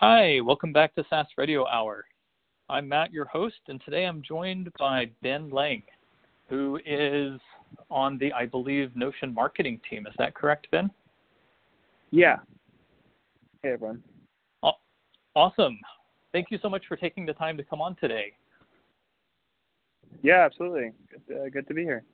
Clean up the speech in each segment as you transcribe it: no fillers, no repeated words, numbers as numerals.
Hi, welcome back to SaaS Radio Hour. I'm Matt, your host, and today I'm joined by Ben Lang, who is on the, I believe, Notion marketing team. Is that correct, Ben? Yeah. Hey, everyone. Awesome. Thank you so much for taking the time to come on today. Yeah, absolutely. Good to be here.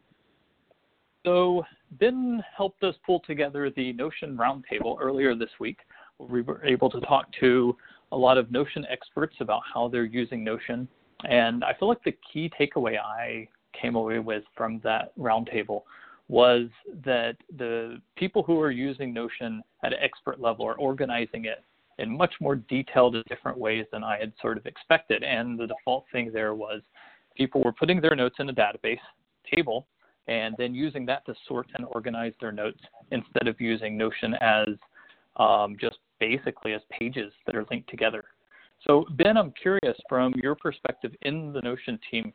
So Ben helped us pull together the Notion Roundtable earlier this week. We were able to talk to a lot of Notion experts about how they're using Notion. And I feel like the key takeaway I came away with from that roundtable was that the people who are using Notion at an expert level are organizing it in much more detailed and different ways than I had sort of expected. And the default thing there was people were putting their notes in a database table and then using that to sort and organize their notes instead of using Notion as just basically as pages that are linked together. So Ben, I'm curious from your perspective in the Notion team,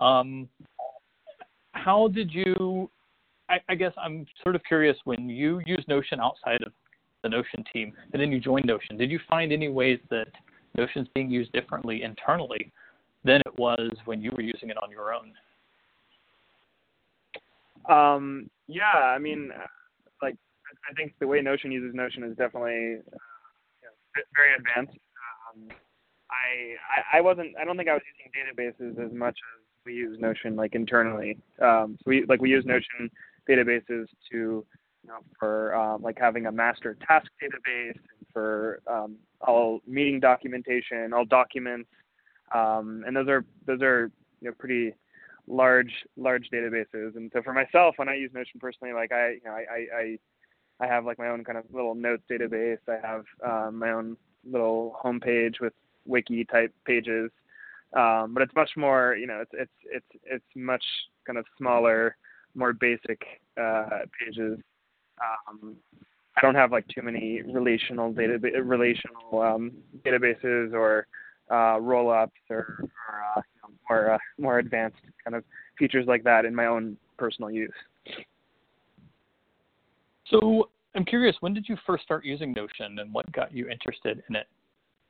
how did you, I guess I'm sort of curious, when you use Notion outside of the Notion team and then you joined Notion, did you find any ways that Notion's being used differently internally than it was when you were using it on your own? Yeah, I mean, I think the way Notion uses Notion is definitely very advanced. I don't think I was using databases as much as we use Notion internally. So we use Notion databases to for having a master task database and for all meeting documentation, all documents, and those are pretty large databases. And so for myself, when I use Notion personally, I have my own kind of little notes database. I have my own little homepage with wiki type pages, but it's much more, it's much kind of smaller, more basic pages. I don't have too many relational databases or roll-ups or more advanced kind of features like that in my own personal use. So I'm curious, when did you first start using Notion and what got you interested in it?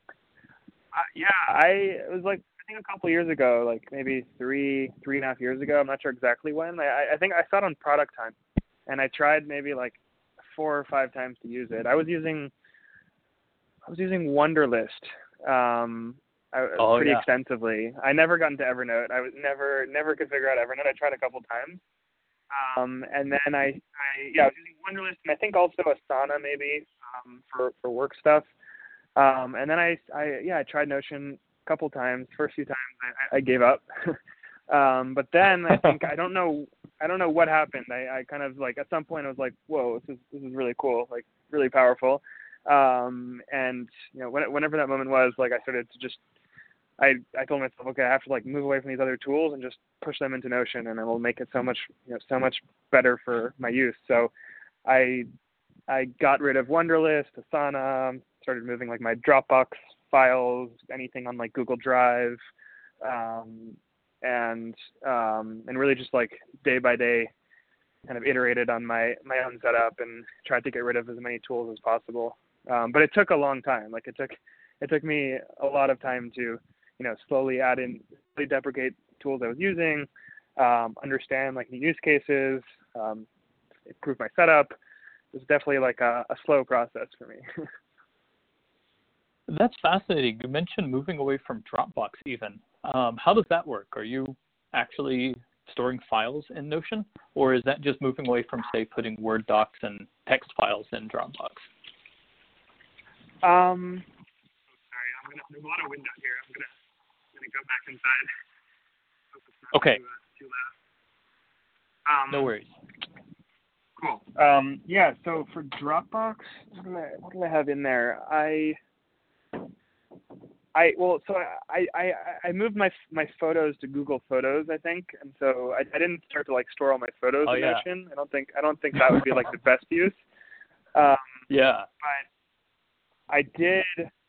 It was I think a couple years ago, maybe three and a half years ago. I'm not sure exactly when. I think I saw it on Product Time, and I tried maybe 4 or 5 times to use it. I was using Wunderlist pretty extensively. I never got into Evernote. I was never could figure out Evernote. I tried a couple times. And then I was using Wunderlist, and I think also Asana maybe for work stuff. And then I tried Notion a couple times. First few times I gave up. But then I think I don't know what happened. I kind of at some point I was whoa, this is really cool, really powerful. And whenever that moment was, I started to just I told myself, okay, I have to move away from these other tools and just push them into Notion, and it will make it so much better for my use. So I got rid of Wunderlist, Asana, started moving my Dropbox files, anything on Google Drive, and really just day by day kind of iterated on my own setup and tried to get rid of as many tools as possible. But it took a long time. It took me a lot of time to slowly add in, slowly deprecate tools I was using, understand new use cases, improve my setup. It was definitely a slow process for me. That's fascinating. You mentioned moving away from Dropbox even. How does that work? Are you actually storing files in Notion, or is that just moving away from, say, putting Word docs and text files in Dropbox? Sorry, there's a lot of wind out here. I'm gonna go back inside. Okay. Too loud. No worries. Cool. So for Dropbox, what do I have in there? I moved my photos to Google Photos, I think, and so I didn't start to store all my photos in Notion. I don't think that would be the best use. Yeah. But I did.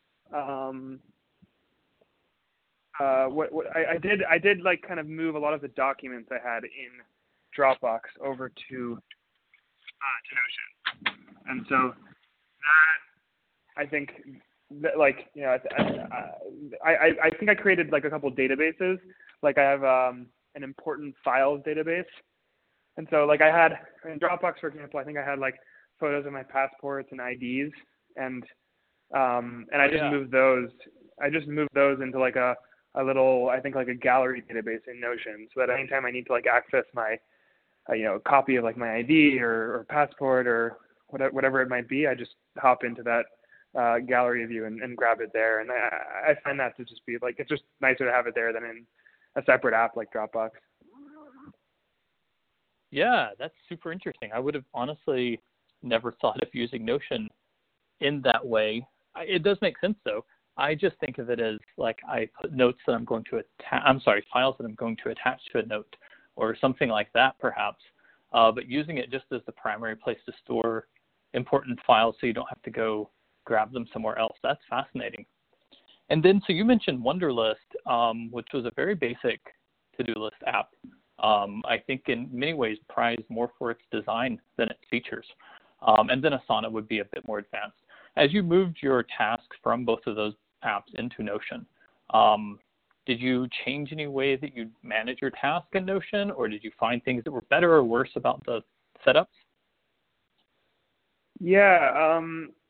I did kind of move a lot of the documents I had in Dropbox over to Notion, and so that I think like, you know, I think I created like a couple databases. Like I have an important files database. And so like I had in Dropbox, for example, I think I had like photos of my passports and IDs, and I just moved those. I just moved those into like a little, I think like a gallery database in Notion, so that anytime I need to like access my you know, copy of like my ID or passport or whatever it might be, I just hop into that gallery view and grab it there. And I find that to just be like, it's just nicer to have it there than in a separate app like Dropbox. Yeah, that's super interesting. I would have honestly never thought of using Notion in that way. It does make sense though. I just think of it as like I put notes that I'm going to files that I'm going to attach to a note or something like that perhaps. But using it just as the primary place to store important files so you don't have to go grab them somewhere else. That's fascinating. And then, so you mentioned Wunderlist, which was a very basic to-do list app. I think in many ways prized more for its design than its features. And then Asana would be a bit more advanced. As you moved your tasks from both of those apps into Notion, did you change any way that you manage your task in Notion, or did you find things that were better or worse about the setups? Yeah,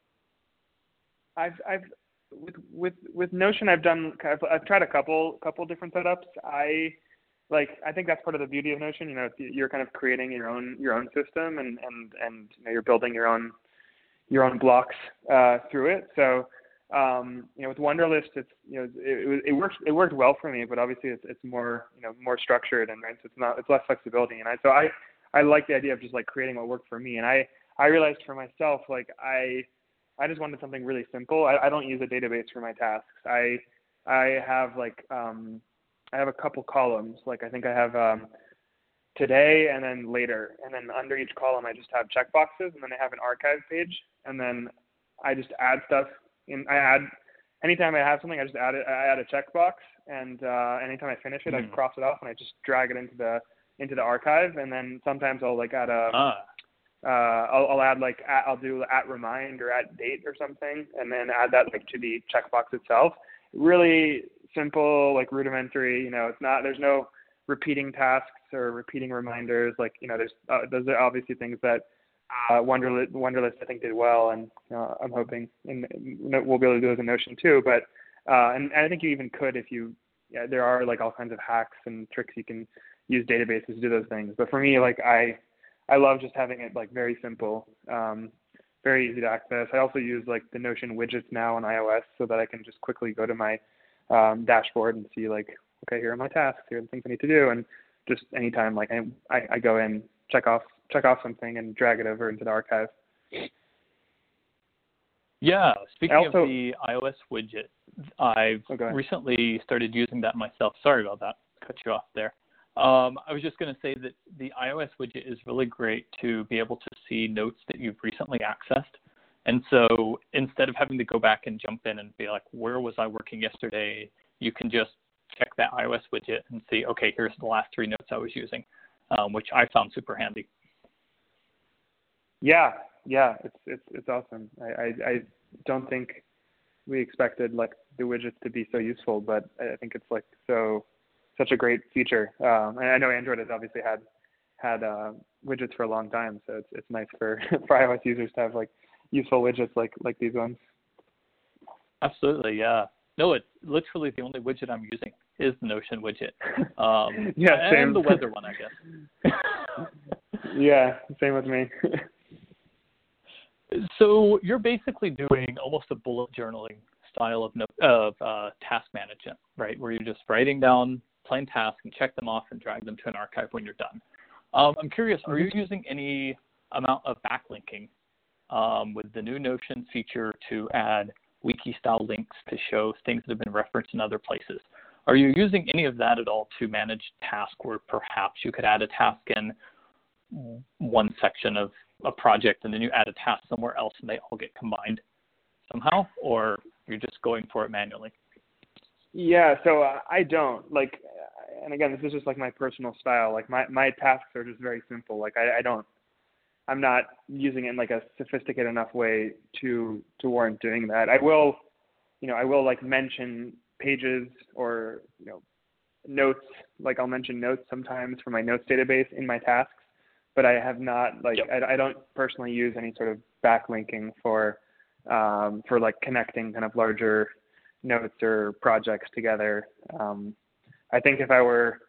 I've with Notion I've tried a couple different setups. I think that's part of the beauty of Notion. You know, you're kind of creating your own system, and you know, you're building your own blocks through it. So you know, with Wunderlist, it's, you know, it worked well for me, but obviously it's more, you know, more structured, and right, so it's less flexibility. And I like the idea of just like creating what worked for me. And I realized for myself, like I just wanted something really simple. I don't use a database for my tasks. I have like I have a couple columns. Like I think I have today and then later, and then under each column I just have checkboxes, and then I have an archive page, and then I just add stuff. Anytime I have something, I just add it. I add a checkbox, and anytime I finish it, I cross it off and I just drag it into the archive. And then sometimes I'll like add I'll add like I'll do @remind or @date or something, and then add that like to the checkbox itself. Really simple, like rudimentary. You know, there's no repeating tasks or repeating reminders. Like, you know, those are obviously things that Wunderlist I think did well, and I'm hoping we'll be able to do those in Notion too. But and I think you even could if there are like all kinds of hacks and tricks you can use databases to do those things. But for me, like I love just having it like very simple, very easy to access. I also use like the Notion widgets now on iOS so that I can just quickly go to my dashboard and see like, okay, here are my tasks, here are the things I need to do, and just anytime like I go in, check off something and drag it over into the archive. Yeah, speaking of the iOS widget, I've recently started using that myself. Sorry about that, cut you off there. I was just going to say that the iOS widget is really great to be able to see notes that you've recently accessed. And so instead of having to go back and jump in and be like, where was I working yesterday? You can just check that iOS widget and see, okay, here's the last 3 notes I was using, which I found super handy. Yeah, it's awesome. I don't think we expected like the widgets to be so useful, but I think it's like such a great feature. And I know Android has obviously had widgets for a long time, so it's nice for iOS users to have like useful widgets like these ones. Absolutely, yeah. No, it's literally the only widget I'm using is the Notion widget. Yeah, same. And the weather one, I guess. Yeah, same with me. So you're basically doing almost a bullet journaling style of task management, right? Where you're just writing down plain tasks and check them off and drag them to an archive when you're done. I'm curious, are you using any amount of backlinking with the new Notion feature to add wiki-style links to show things that have been referenced in other places? Are you using any of that at all to manage tasks where perhaps you could add a task in one section of a project and then you add a task somewhere else and they all get combined somehow, or you're just going for it manually? Yeah, so I don't like, and again, this is just like my personal style. Like my tasks are just very simple. Like I'm not using it in like a sophisticated enough way to warrant doing that. I will I will like mention pages or, notes, like I'll mention notes sometimes from my notes database in my tasks, but I have not like, Yep. I don't personally use any sort of backlinking for like connecting kind of larger notes or projects together. I think if I were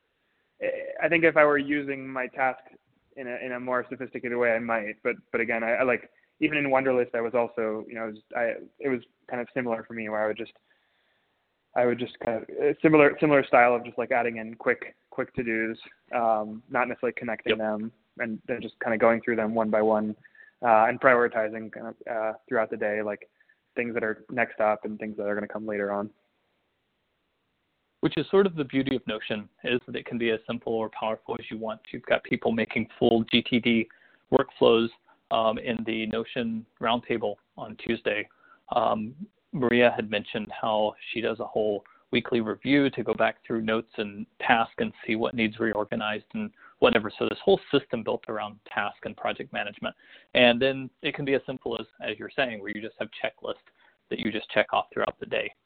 using my task in a more sophisticated way, I might. But again, I like, even in Wunderlist, I was also, it was kind of similar for me, where I would just kind of similar style of just like adding in quick to-dos, not necessarily connecting Yep. them, and then just kind of going through them one by one, and prioritizing kind of throughout the day, like things that are next up and things that are going to come later on. Which is sort of the beauty of Notion, is that it can be as simple or powerful as you want. You've got people making full GTD workflows in the Notion roundtable on Tuesday. Maria had mentioned how she does a whole weekly review to go back through notes and tasks and see what needs reorganized and whatever. So this whole system built around task and project management. And then it can be as simple as you're saying, where you just have checklists that you just check off throughout the day.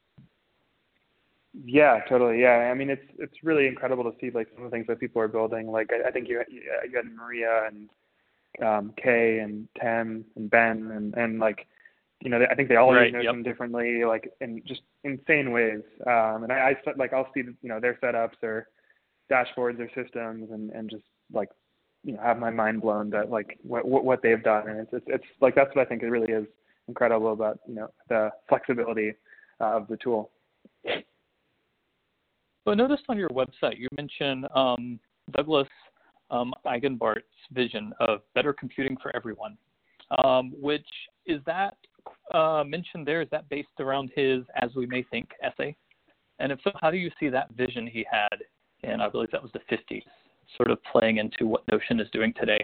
Yeah, totally. Yeah, I mean, it's really incredible to see like some of the things that people are building. Like I think you had Maria and Kay and Tim and Ben and like, I think they all use Notion differently, like in just insane ways. And I like, I'll see their setups or dashboards or systems and just like have my mind blown that like what they've done. And it's like, that's what I think it really is incredible about the flexibility of the tool. So I noticed on your website you mentioned Douglas Eigenbart's vision of better computing for everyone, which is that mentioned there? Is that based around his As We May Think essay? And if so, how do you see that vision he had in, I believe that was the 50s, sort of playing into what Notion is doing today?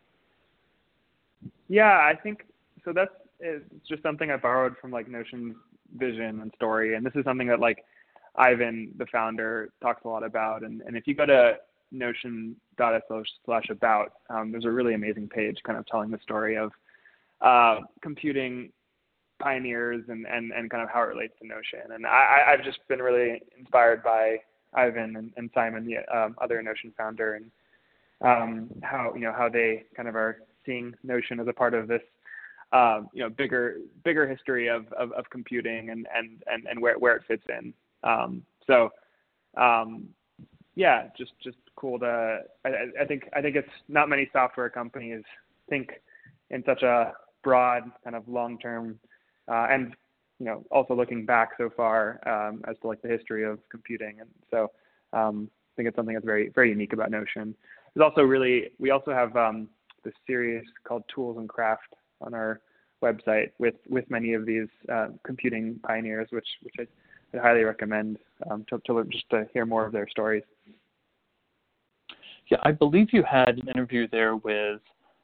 Yeah, I think so. It's just something I borrowed from like Notion's vision and story, and this is something that like Ivan, the founder, talks a lot about. And if you go to notion.io/about, there's a really amazing page kind of telling the story of computing pioneers and kind of how it relates to Notion. And I've just been really inspired by Ivan and Simon, the other Notion founder, and how they kind of are seeing Notion as a part of this bigger history of computing and where it fits in. Yeah, just cool to, I think it's not many software companies think in such a broad kind of long-term, and, also looking back so far, as to like the history of computing. And so, I think it's something that's very, very unique about Notion. There's also we also have, this series called Tools and Craft on our website with many of these, computing pioneers, which I highly recommend to hear more of their stories. Yeah, I believe you had an interview there with,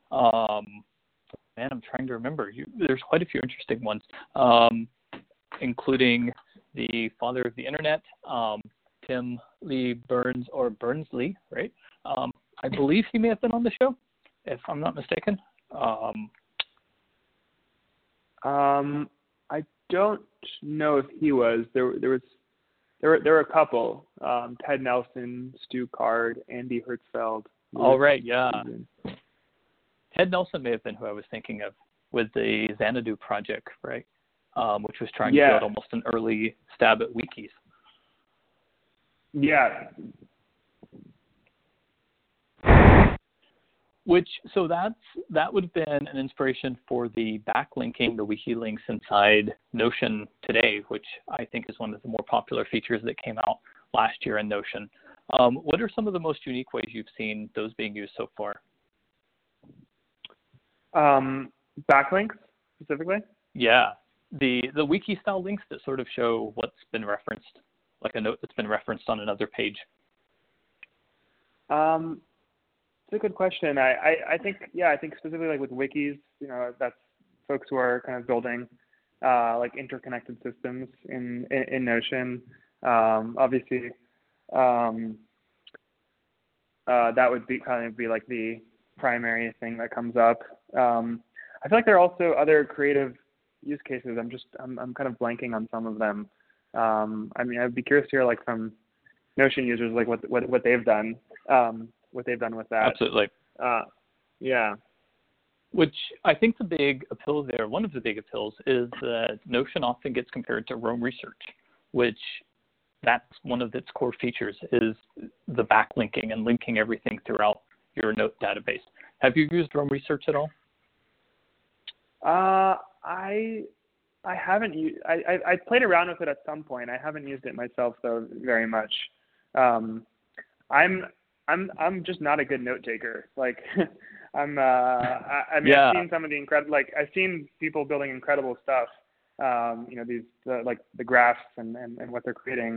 I'm trying to remember. There's quite a few interesting ones, including the father of the internet, Tim Lee Burns, or Berners-Lee, right? I believe he may have been on the show, if I'm not mistaken. I don't know if he was. There were a couple. Ted Nelson, Stu Card, Andy Hertzfeld. All right, yeah. Ted Nelson may have been who I was thinking of with the Xanadu project, right? Which was trying to build almost an early stab at wikis. Yeah. So that would have been an inspiration for the backlinking, the wiki links inside Notion today, which I think is one of the more popular features that came out last year in Notion. What are some of the most unique ways you've seen those being used so far? Backlinks specifically? Yeah, the wiki style links that sort of show what's been referenced, like a note that's been referenced on another page. It's a good question. I think specifically like with wikis, that's folks who are kind of building like interconnected systems in Notion. Obviously, that would be like the primary thing that comes up. I feel like there are also other creative use cases. I'm kind of blanking on some of them. I mean, I'd be curious to hear like from Notion users, like what they've done, with that. Absolutely. Yeah. Which I think the big appeal there, one of the big appeals, is that Notion often gets compared to Roam Research, which that's one of its core features is the backlinking and linking everything throughout your note database. Have you used Roam Research at all? I haven't used. I played around with it at some point. I haven't used it myself though very much. I'm just not a good note taker. Like I mean, Yeah. I've seen some of the I've seen people building incredible stuff. These like the graphs and what they're creating.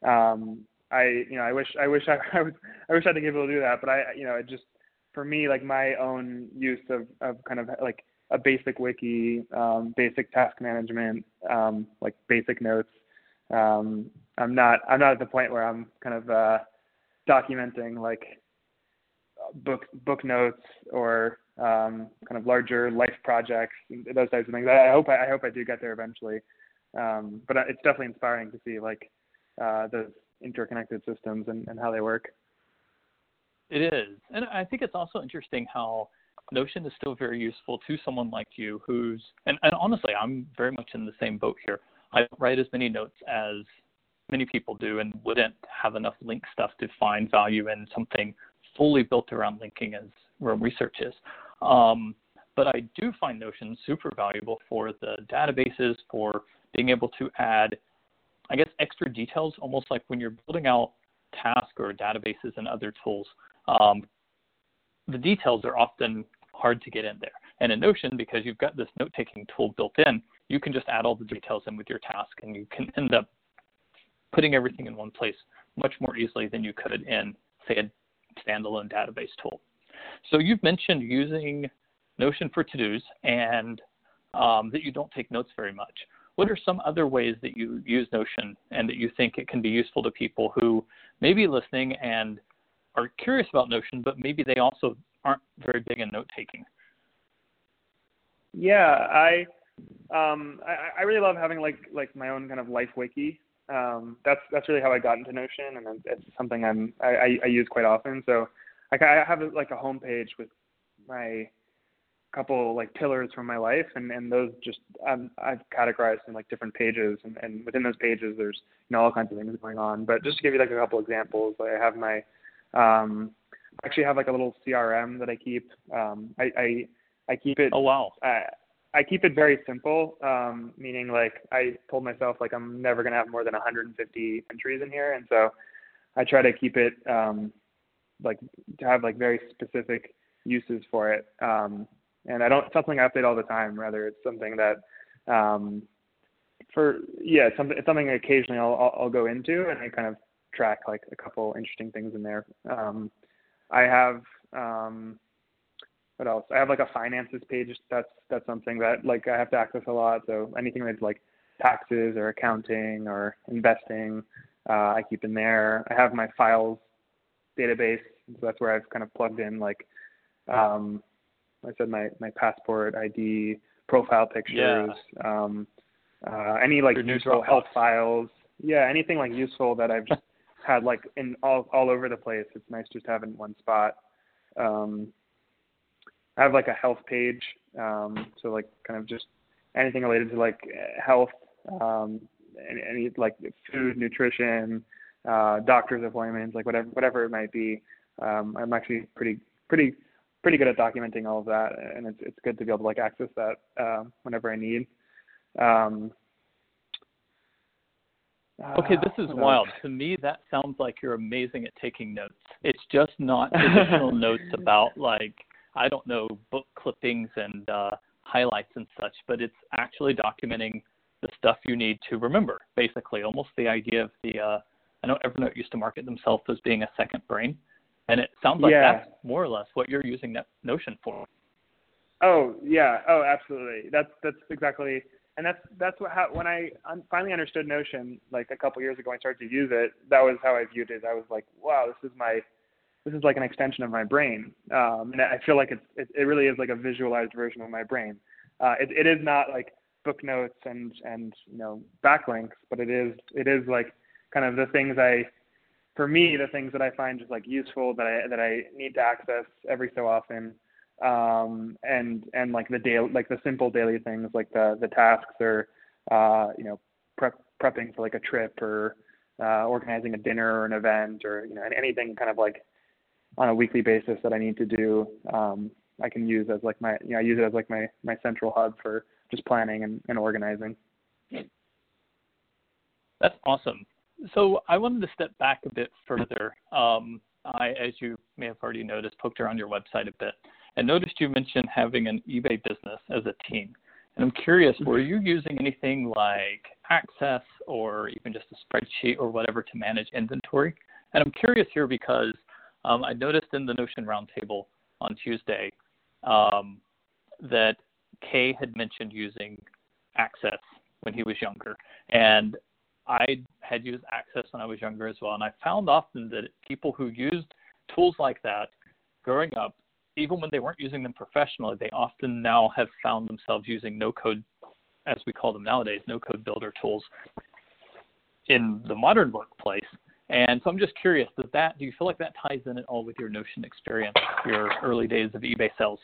I wish I wish I had the able to do that, but it just, for me, like my own use of kind of like a basic wiki, basic task management, like basic notes. I'm not at the point where I'm kind of documenting like book notes or kind of larger life projects, those types of things. I hope I do get there eventually. But it's definitely inspiring to see like those interconnected systems and how they work. It is. And I think it's also interesting how Notion is still very useful to someone like you who's, and honestly, I'm very much in the same boat here. I don't write as many notes as many people do and wouldn't have enough link stuff to find value in something fully built around linking as Roam Research is. But I do find Notion super valuable for the databases, for being able to add, I guess, extra details, almost like when you're building out task or databases and other tools. The details are often hard to get in there. And in Notion, because you've got this note-taking tool built in, you can just add all the details in with your task, and you can end up putting everything in one place much more easily than you could in, say, a standalone database tool. So you've mentioned using Notion for to-dos and that you don't take notes very much. What are some other ways that you use Notion and that you think it can be useful to people who may be listening and are curious about Notion, but maybe they also aren't very big in note-taking? Yeah, I really love having like my own kind of life wiki. That's really how I got into Notion, and it's something I use quite often. So I have like a homepage with my couple like pillars from my life, and those just I've categorized in like different pages, and within those pages there's all kinds of things going on. But just to give you like a couple examples, I have my actually have like a little CRM that I keep. I keep it. Oh wow. I keep it very simple, meaning like I told myself like I'm never gonna have more than 150 entries in here, and so I try to keep it like to have like very specific uses for it. And it's something I update all the time. Rather, it's something that it's something occasionally I'll go into, and I kind of track like a couple interesting things in there. I have what else? I have like a finances page. That's something that like I have to access a lot. So anything that's like taxes or accounting or investing, I keep in there. I have my files database. So that's where I've kind of plugged in like I said my passport, ID, profile pictures, any like useful health files. Yeah, anything like useful that I've just had like in all over the place. It's nice just to have it in one spot. I have like a health page, so like kind of just anything related to like health, any like food, nutrition, doctor's appointments, like whatever it might be. I'm actually pretty good at documenting all of that, and it's good to be able to like access that whenever I need. Okay, this is wild. To me, that sounds like you're amazing at taking notes. It's just not traditional notes about like, I don't know, book clippings and highlights and such, but it's actually documenting the stuff you need to remember, basically. Almost the idea of I know Evernote used to market themselves as being a second brain, and it sounds like that's more or less what you're using that Notion for. Oh, yeah. Oh, absolutely. That's exactly. And that's when I finally understood Notion, like a couple years ago, I started to use it. That was how I viewed it. I was like, wow, this is like an extension of my brain. And I feel like it really is like a visualized version of my brain. It is not like book notes and backlinks, but it is like kind of the things the things that I find just like useful that I need to access every so often, and like the simple daily things like the tasks or prepping for like a trip or organizing a dinner or an event or anything kind of like on a weekly basis that I need to do. I can use as like I use it as like my central hub for just planning and organizing. That's awesome. So I wanted to step back a bit further. I, as you may have already noticed, poked around your website a bit and noticed you mentioned having an eBay business as a team. And I'm curious, were you using anything like Access or even just a spreadsheet or whatever to manage inventory? And I'm curious here because I noticed in the Notion Roundtable on Tuesday that Kay had mentioned using Access when he was younger. And I had used Access when I was younger as well. And I found often that people who used tools like that growing up, even when they weren't using them professionally, they often now have found themselves using no-code, as we call them nowadays, no-code builder tools in the modern workplace. And so I'm just curious, do you feel like that ties in at all with your Notion experience, your early days of eBay sales?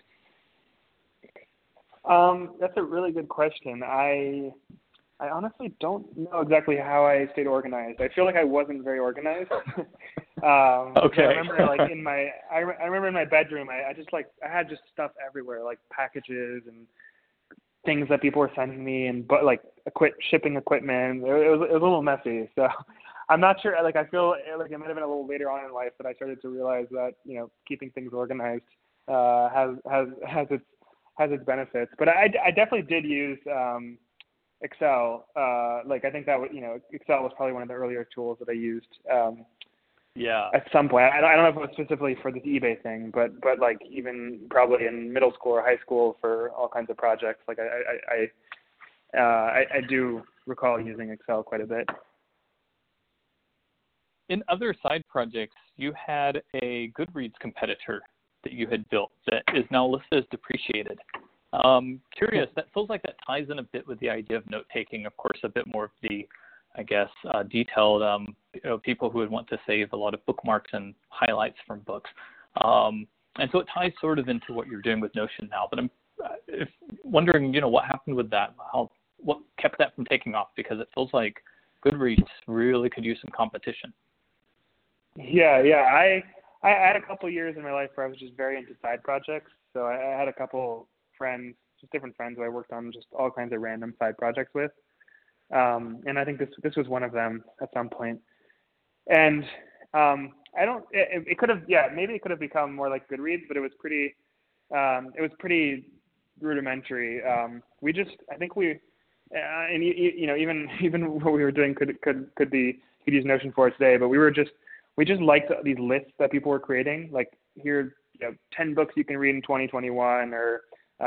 That's a really good question. I honestly don't know exactly how I stayed organized. I feel like I wasn't very organized. Okay. I remember like I remember in my bedroom, I had just stuff everywhere, like packages and things that people were sending me, but like shipping equipment. It was a little messy. So I'm not sure. Like I feel like it might have been a little later on in life that I started to realize that keeping things organized has its benefits. But I definitely did use Excel. Like I think that Excel was probably one of the earlier tools that I used. At some point, I don't know if it was specifically for this eBay thing, but like even probably in middle school or high school for all kinds of projects. Like I do recall using Excel quite a bit. In other side projects, you had a Goodreads competitor that you had built that is now listed as depreciated. Curious, that feels like that ties in a bit with the idea of note-taking, of course, a bit more of the, I guess, detailed, people who would want to save a lot of bookmarks and highlights from books. And so it ties sort of into what you're doing with Notion now. But I'm wondering, what happened with that? What kept that from taking off? Because it feels like Goodreads really could use some competition. Yeah. I had a couple years in my life where I was just very into side projects. So I had a couple friends, just different friends who I worked on just all kinds of random side projects with. And I think this was one of them at some point. And it could have, maybe it could have become more like Goodreads, but it was pretty rudimentary. Even what we were doing could use Notion for today, but we just liked these lists that people were creating, like here, 10 books you can read in 2021, or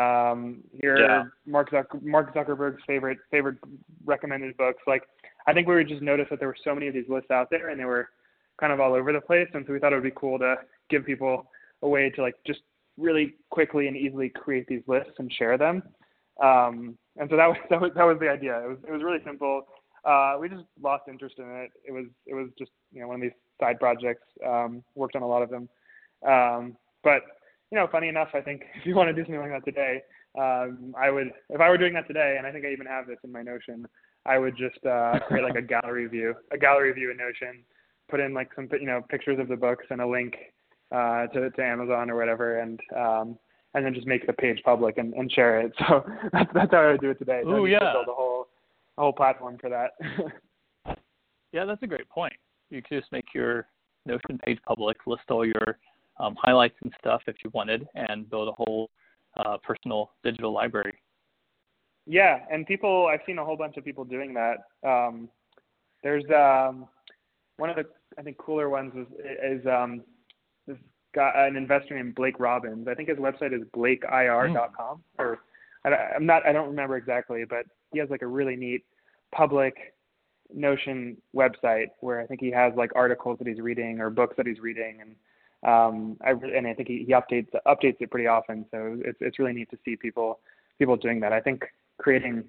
Mark Zuckerberg's favorite recommended books. Like, I think we would just notice that there were so many of these lists out there, and they were kind of all over the place. And so we thought it would be cool to give people a way to like just really quickly and easily create these lists and share them. And so that was the idea. It was really simple. We just lost interest in it. It was just one of these side projects. Worked on a lot of them. But funny enough, I think if you want to do something like that today, I would, if I were doing that today, and I think I even have this in my Notion, I would just create like a gallery view in Notion, put in like some pictures of the books and a link to Amazon or whatever, and then just make the page public and share it. So that's how I would do it today. Oh yeah. Build a whole platform for that. Yeah, that's a great point. You could just make your Notion page public, list all your highlights and stuff if you wanted, and build a whole personal digital library. Yeah, and I've seen a whole bunch of people doing that. There's one of the, I think, cooler ones is this guy, an investor named Blake Robbins. I think his website is blakeir.com, or I don't remember exactly, but he has like a really neat public Notion website where I think he has like articles that he's reading or books that he's reading, and I think he updates it pretty often. So it's really neat to see people doing that. I think creating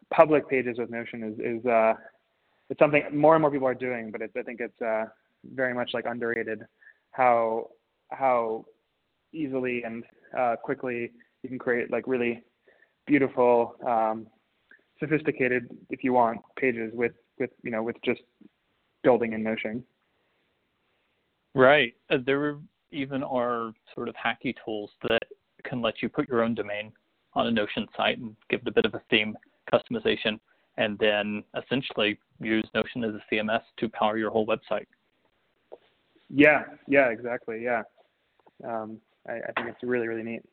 public pages with Notion is it's something more and more people are doing, but I think it's very much like underrated how easily and quickly you can create like really beautiful, sophisticated, if you want, pages with just building in Notion. Right. There even are sort of hacky tools that can let you put your own domain on a Notion site and give it a bit of a theme customization, and then essentially use Notion as a CMS to power your whole website. Yeah, exactly. Yeah. I think it's really, really neat.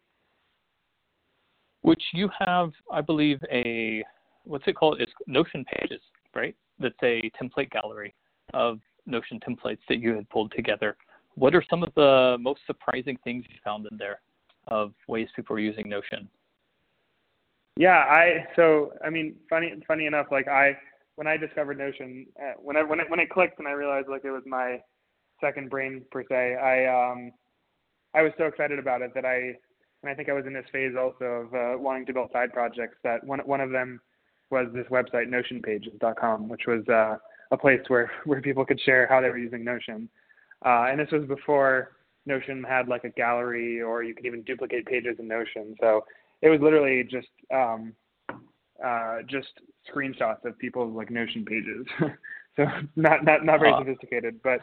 Which you have, I believe, what's it called? It's Notion Pages, right? That's a template gallery of Notion templates that you had pulled together. What are some of the most surprising things you found in there of ways people are using Notion? Yeah, funny enough, like when I discovered Notion, when it clicked and I realized like it was my second brain per se, I was so excited about it that I think I was in this phase also of wanting to build side projects. That one of them was this website notionpages.com, which was a place where people could share how they were using Notion. And this was before Notion had like a gallery, or you could even duplicate pages in Notion. So it was literally just screenshots of people's like Notion pages. So not very sophisticated, but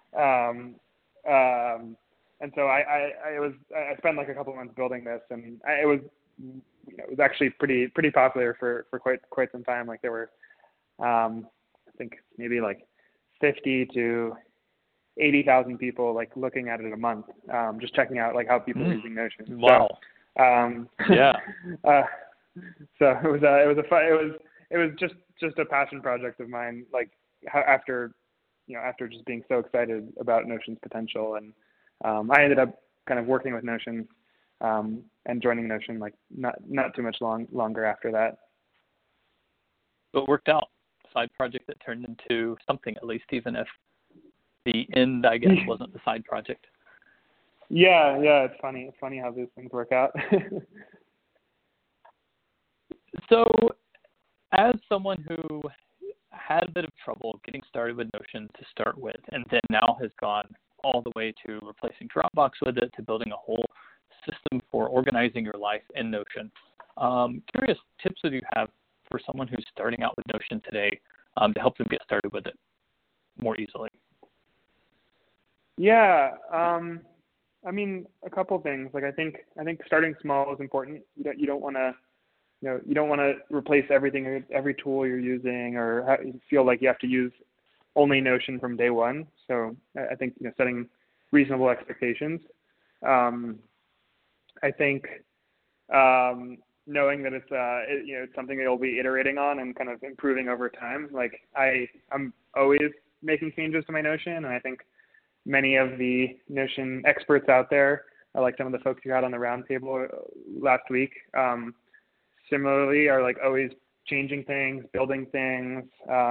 and so I spent like a couple of months building this, and it was actually pretty popular for quite some time. Like there were I think maybe like 50 to 80,000 people like looking at it a month, just checking out like how people are using Notion. Wow. So, yeah. So it was just a passion project of mine. Like after just being so excited about Notion's potential, and I ended up kind of working with Notion and joining Notion like not too much longer after that. But it worked out. Side project that turned into something, at least, even if the end, I guess, wasn't the side project. Yeah, it's funny. It's funny how these things work out. So, as someone who had a bit of trouble getting started with Notion to start with, and then now has gone all the way to replacing Dropbox with it, to building a whole system for organizing your life in Notion, curious tips that you have for someone who's starting out with Notion today to help them get started with it more easily? Yeah, I mean, a couple things. Like I think starting small is important. You don't want to replace everything, every tool you're using, or feel like you have to use only Notion from day one. So I think setting reasonable expectations. I think knowing that it's something that you'll be iterating on and kind of improving over time. Like I'm always making changes to my Notion, and I think many of the Notion experts out there, like some of the folks you had on the roundtable last week, similarly are like always changing things, building things.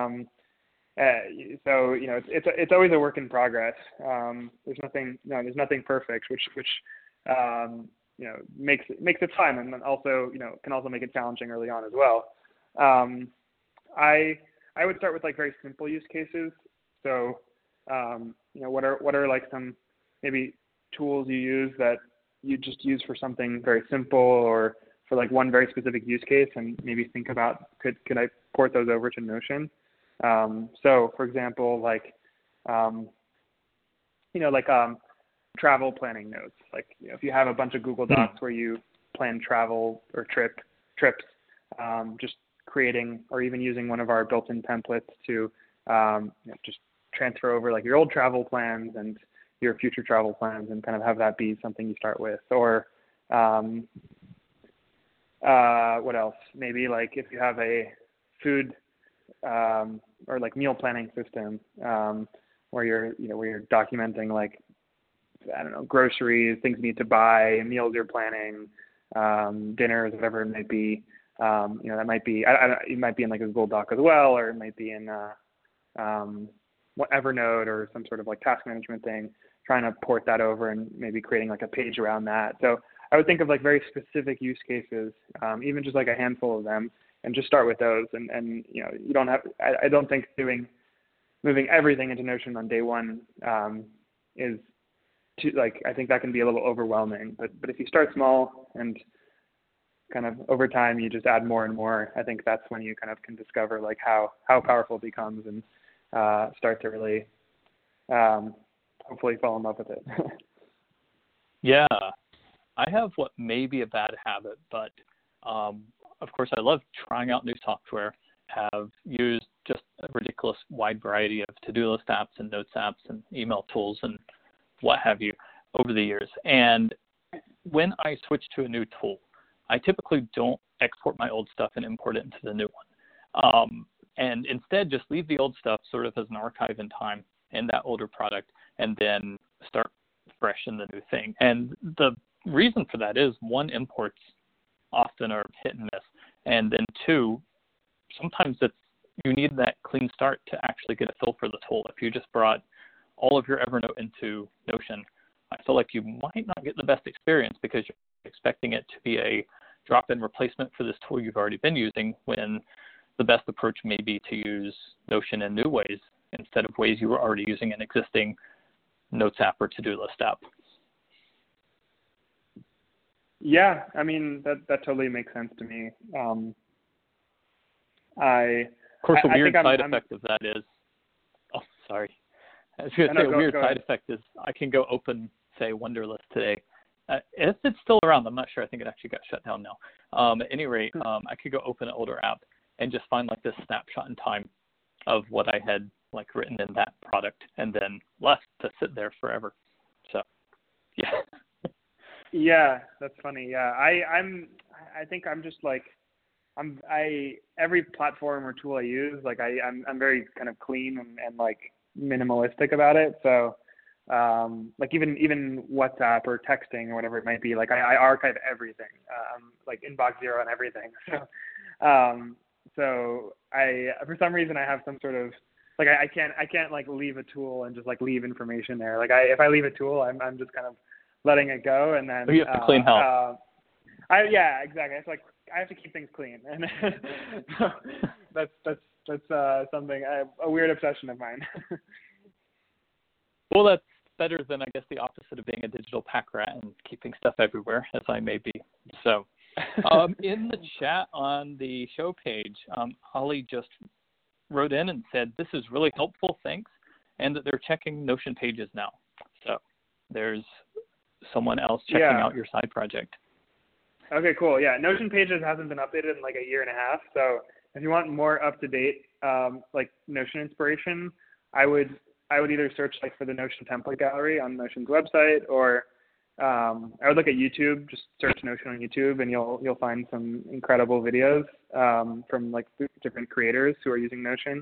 So it's always a work in progress. There's nothing perfect, which makes it fun, and then also can also make it challenging early on as well. I would start with like very simple use cases. So what are like some maybe tools you use that you just use for something very simple, or for like one very specific use case, and maybe think about could I port those over to Notion? So for example, like travel planning notes. Like if you have a bunch of Google Docs where you plan travel or trips, just creating or even using one of our built-in templates to just transfer over like your old travel plans and your future travel plans, and kind of have that be something you start with. Or what else? Maybe like if you have a food or like meal planning system where you're documenting like, I don't know, groceries, things you need to buy, meals you're planning, dinners, whatever it might be. That might be, it might be in like a Google Doc as well, or it might be in Evernote or some sort of like task management thing, trying to port that over and maybe creating like a page around that. So I would think of like very specific use cases, even just like a handful of them, and just start with those. And you know, you don't have, I don't think moving everything into Notion on day one is too, like, I think that can be a little overwhelming. But if you start small and kind of over time you just add more and more, I think that's when you kind of can discover like how powerful it becomes and start to really hopefully fall in love with it. Yeah, I have what may be a bad habit, but of course I love trying out new software, have used just a ridiculous wide variety of to-do list apps and notes apps and email tools and what have you over the years. And when I switch to a new tool, I typically don't export my old stuff and import it into the new one. And instead just leave the old stuff sort of as an archive in time in that older product and then start fresh in the new thing. And the reason for that is, one, imports often are hit and miss. And then two, sometimes you need that clean start to actually get a feel for the tool. If you just brought all of your Evernote into Notion, I feel like you might not get the best experience because you're expecting it to be a drop-in replacement for this tool you've already been using, when the best approach may be to use Notion in new ways instead of ways you were already using an existing Notes app or to-do list app. Yeah, I mean, that totally makes sense to me. Of course, a weird side effect of that is, oh, sorry. I was going to say a weird side effect is I can go open, say, Wunderlist today. If it's still around, I'm not sure. I think it actually got shut down now. At any rate, I could go open an older app and just find like this snapshot in time of what I had like written in that product and then left to sit there forever. So, yeah. Yeah, that's funny. Yeah, I think I'm just like, every platform or tool I use, like I'm very kind of clean and like minimalistic about it. So, like even WhatsApp or texting or whatever it might be, like I archive everything, like inbox zero and everything. So I, for some reason, I have some sort of, like I can't like leave a tool and just like leave information there. Like if I leave a tool, I'm just kind of letting it go, and then you have to clean house. Yeah, exactly. It's like I have to keep things clean, and that's something, a weird obsession of mine. Well, that's better than, I guess, the opposite of being a digital pack rat and keeping stuff everywhere, as I may be. So, in the chat on the show page, Holly just wrote in and said, "This is really helpful, thanks," and that they're checking Notion pages now. So there's someone else checking out your side project. Okay, cool. Yeah, Notion Pages hasn't been updated in like a year and a half. So if you want more up-to-date like Notion inspiration, I would either search like for the Notion template gallery on Notion's website, or I would look at YouTube. Just search Notion on YouTube, and you'll find some incredible videos from like different creators who are using Notion.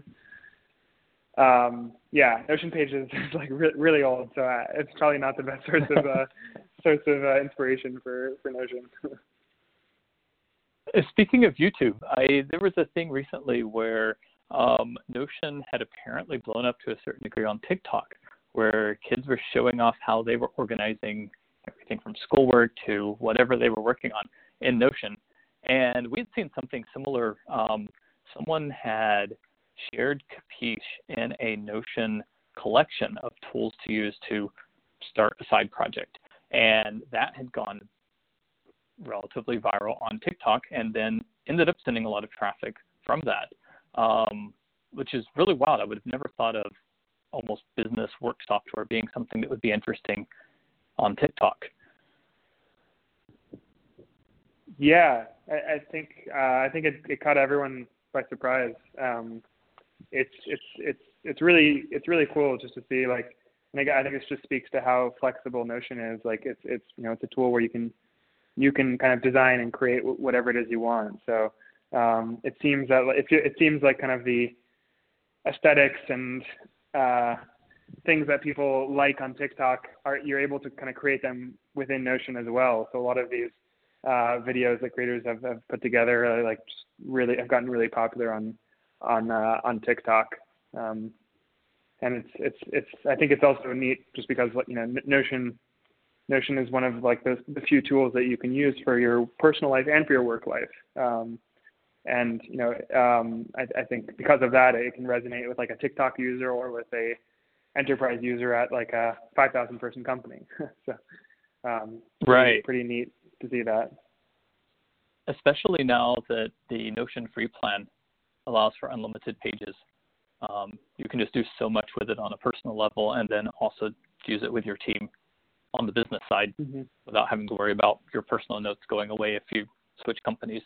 Yeah, Notion Pages is like really old, so it's probably not the best source of inspiration for Notion. Speaking of YouTube, there was a thing recently where Notion had apparently blown up to a certain degree on TikTok, where kids were showing off how they were organizing everything from schoolwork to whatever they were working on in Notion. And we had seen something similar. Someone had shared Capiche in a Notion collection of tools to use to start a side project. And that had gone relatively viral on TikTok and then ended up sending a lot of traffic from that, which is really wild. I would have never thought of almost business work software being something that would be interesting on TikTok. Yeah, I think it caught everyone by surprise. It's really cool just to see, like, and I think it just speaks to how flexible Notion is. Like it's it's a tool where you can kind of design and create whatever it is you want. So it seems like kind of the aesthetics and things that people like on TikTok you're able to kind of create them within Notion as well. So a lot of these videos that creators have put together like just really have gotten really popular on TikTok. And it's I think it's also neat just because Notion is one of like the few tools that you can use for your personal life and for your work life. And, I think because of that, it can resonate with like a TikTok user or with a enterprise user at like a 5,000 person company. So, Right. pretty neat to see that. Especially now that the Notion free plan allows for unlimited pages. You can just do so much with it on a personal level, and then also use it with your team on the business side without having to worry about your personal notes going away if you switch companies.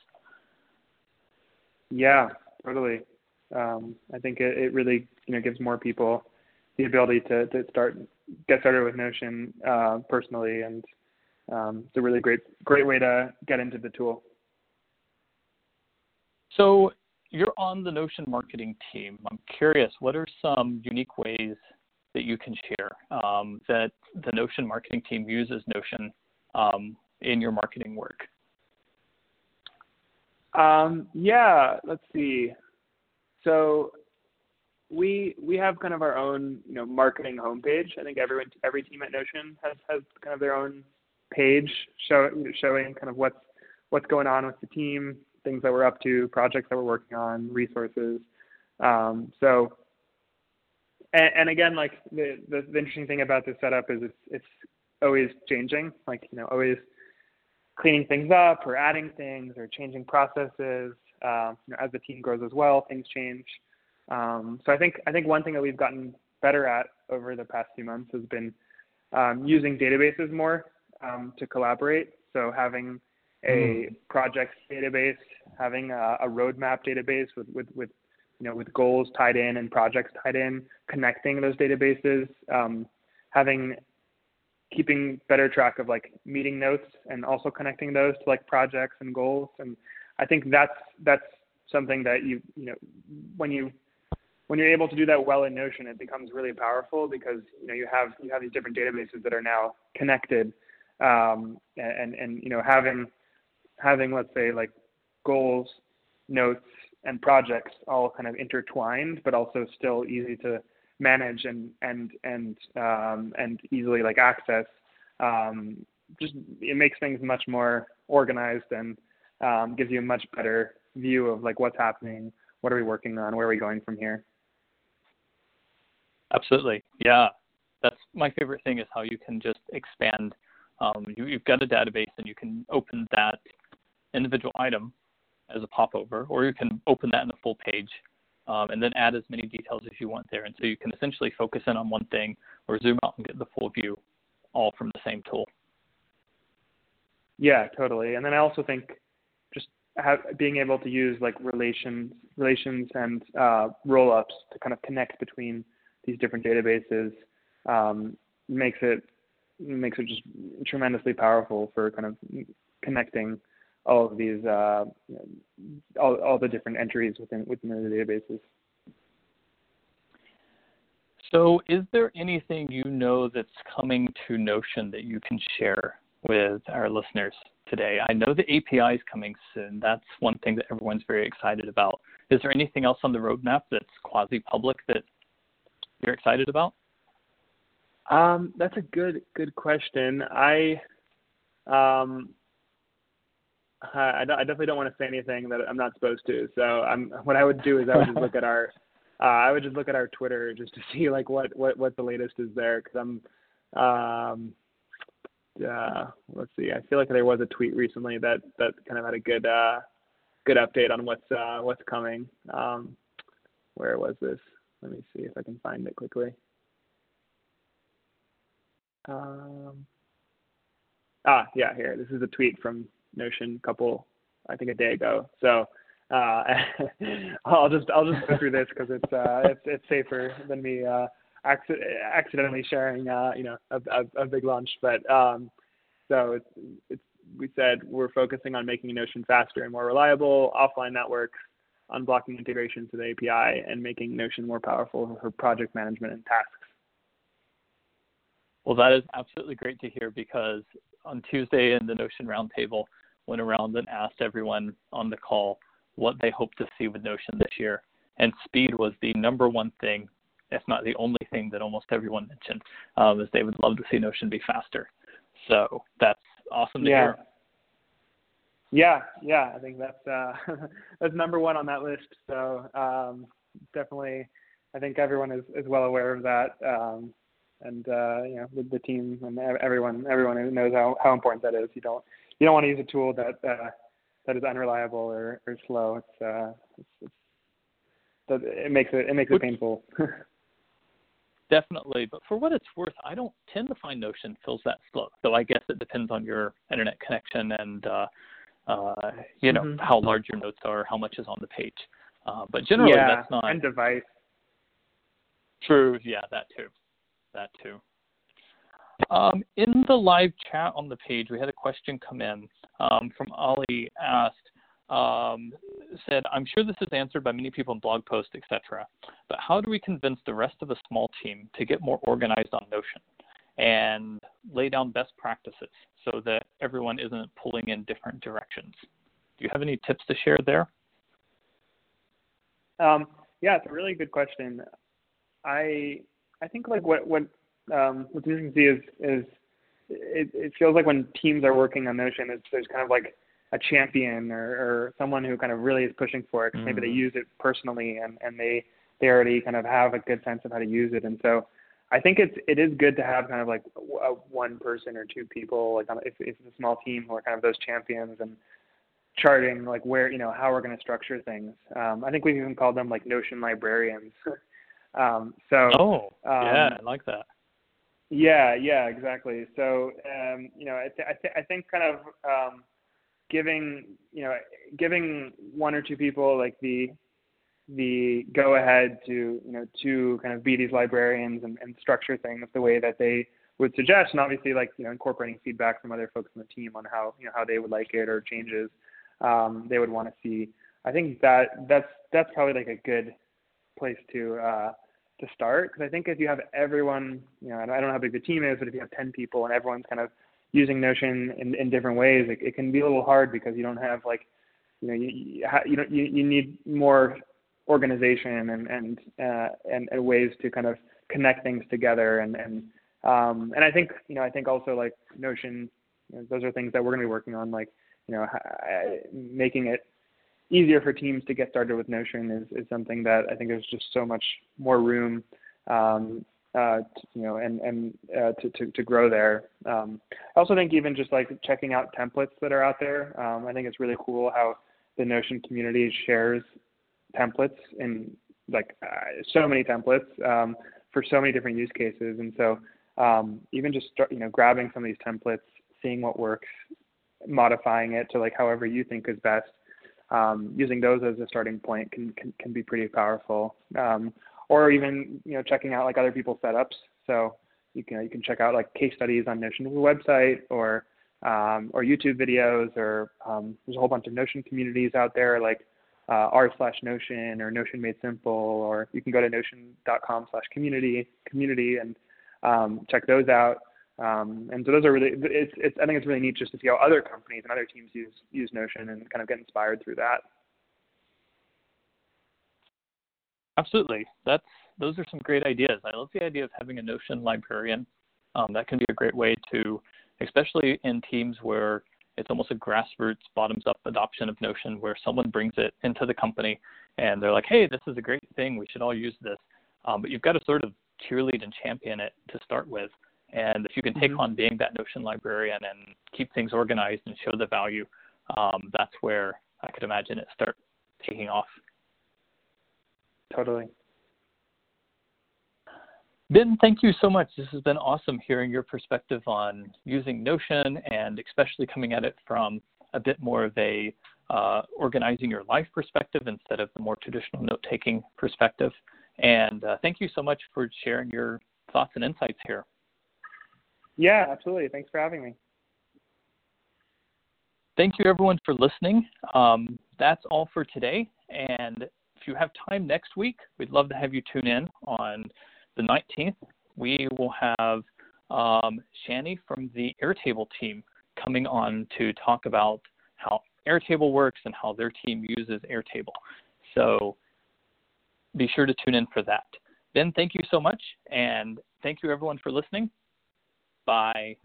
Yeah, totally. I think it really gives more people the ability to get started with Notion personally, and it's a really great way to get into the tool. So you're on the Notion marketing team. I'm curious, what are some unique ways that you can share that the Notion marketing team uses Notion in your marketing work? Yeah, let's see. So we have kind of our own marketing homepage. I think every team at Notion has kind of their own page showing kind of what's going on with the team, things that we're up to, projects that we're working on, resources. So and again, like the interesting thing about this setup is it's always changing, like always cleaning things up or adding things or changing processes. As the team grows as well, things change. So I think one thing that we've gotten better at over the past few months has been using databases more to collaborate. So having a projects database, having a roadmap database with goals tied in and projects tied in, connecting those databases, keeping better track of like meeting notes and also connecting those to like projects and goals. And I think that's something that when you're able to do that well in Notion, it becomes really powerful because you have these different databases that are now connected, and having let's say like goals, notes, and projects all kind of intertwined, but also still easy to manage and easily like access. Just it makes things much more organized and gives you a much better view of like what's happening, what are we working on, where are we going from here. Absolutely, yeah. That's my favorite thing is how you can just expand. You've got a database and you can open that individual item as a popover, or you can open that in a full page and then add as many details as you want there. And so you can essentially focus in on one thing or zoom out and get the full view all from the same tool. Yeah, totally. And then I also think just being able to use like relations and roll-ups to kind of connect between these different databases makes it just tremendously powerful for kind of connecting all of these all the different entries within the databases. So is there anything that's coming to Notion that you can share with our listeners today? I know the API is coming soon. That's one thing that everyone's very excited about. Is there anything else on the roadmap that's quasi-public that you're excited about? That's a good question. I definitely don't want to say anything that I'm not supposed to. So what I would do is I would just look at our Twitter just to see like what the latest is there, because let's see. I feel like there was a tweet recently that kind of had a good update on what's coming. Where was this? Let me see if I can find it quickly. Yeah, here. This is a tweet from Notion I think a day ago. So I'll just go through this because it's safer than me accidentally sharing a big lunch. But so we said we're focusing on making Notion faster and more reliable, offline networks, unblocking integrations to the API, and making Notion more powerful for project management and tasks. Well, that is absolutely great to hear, because on Tuesday in the Notion Roundtable, went around and asked everyone on the call what they hope to see with Notion this year. And speed was the number one thing, if not the only thing, that almost everyone mentioned, is they would love to see Notion be faster. So that's awesome to hear. Yeah, I think that's that's number one on that list. So definitely, I think everyone is well aware of that, and the team and everyone who knows how important that is. You don't want to use a tool that is unreliable or slow. It makes it painful. Definitely, but for what it's worth, I don't tend to find Notion feels that slow. So I guess it depends on your internet connection and how large your notes are, how much is on the page. But generally, that's not. And device. True. Yeah, that too. In the live chat on the page, we had a question come in from Ali. Said, I'm sure this is answered by many people in blog posts, etc. But how do we convince the rest of the small team to get more organized on Notion and lay down best practices so that everyone isn't pulling in different directions? Do you have any tips to share there? Yeah, it's a really good question. I think like what's interesting to see is it feels like when teams are working on Notion, there's kind of like a champion or someone who kind of really is pushing for it. 'Cause maybe they use it personally and they already kind of have a good sense of how to use it. And so I think it is good to have kind of like one person or two people, like if it's a small team who are kind of those champions and charting like where, how we're going to structure things. I think we've even called them like Notion librarians. I like that. Yeah, exactly. So, I think kind of giving one or two people like the go ahead to kind of be these librarians and structure things the way that they would suggest, and obviously like incorporating feedback from other folks on the team on how how they would like it or changes they would want to see. I think that's probably like a good place to start, because I think if you have everyone, I don't know how big the team is, but if you have 10 people and everyone's kind of using Notion in different ways, it can be a little hard because you don't have like, you need more organization and ways to kind of connect things together and I think also like Notion, those are things that we're going to be working on, like making it easier for teams to get started with Notion is something that I think there's just so much more room to grow there. I also think even just like checking out templates that are out there. I think it's really cool how the Notion community shares templates in like so many templates for so many different use cases. And so even just grabbing some of these templates, seeing what works, modifying it to like however you think is best, using those as a starting point can be pretty powerful. Or even checking out like other people's setups. So you can check out like case studies on Notion's website or YouTube videos, or there's a whole bunch of Notion communities out there like r/Notion or Notion Made Simple, or you can go to notion.com/community and check those out. And so those are really, I think it's really neat just to see how other companies and other teams use Notion and kind of get inspired through that. Absolutely. Those are some great ideas. I love the idea of having a Notion librarian. That can be a great way to, especially in teams where it's almost a grassroots, bottoms-up adoption of Notion, where someone brings it into the company and they're like, hey, this is a great thing. We should all use this. But you've got to sort of cheerlead and champion it to start with. And if you can take on being that Notion librarian and keep things organized and show the value, that's where I could imagine it start taking off. Totally. Ben, thank you so much. This has been awesome hearing your perspective on using Notion, and especially coming at it from a bit more of a organizing your life perspective instead of the more traditional note-taking perspective. And thank you so much for sharing your thoughts and insights here. Yeah, absolutely. Thanks for having me. Thank you, everyone, for listening. That's all for today. And if you have time next week, we'd love to have you tune in on the 19th. We will have Shani from the Airtable team coming on to talk about how Airtable works and how their team uses Airtable. So be sure to tune in for that. Ben, thank you so much. And thank you, everyone, for listening. Bye.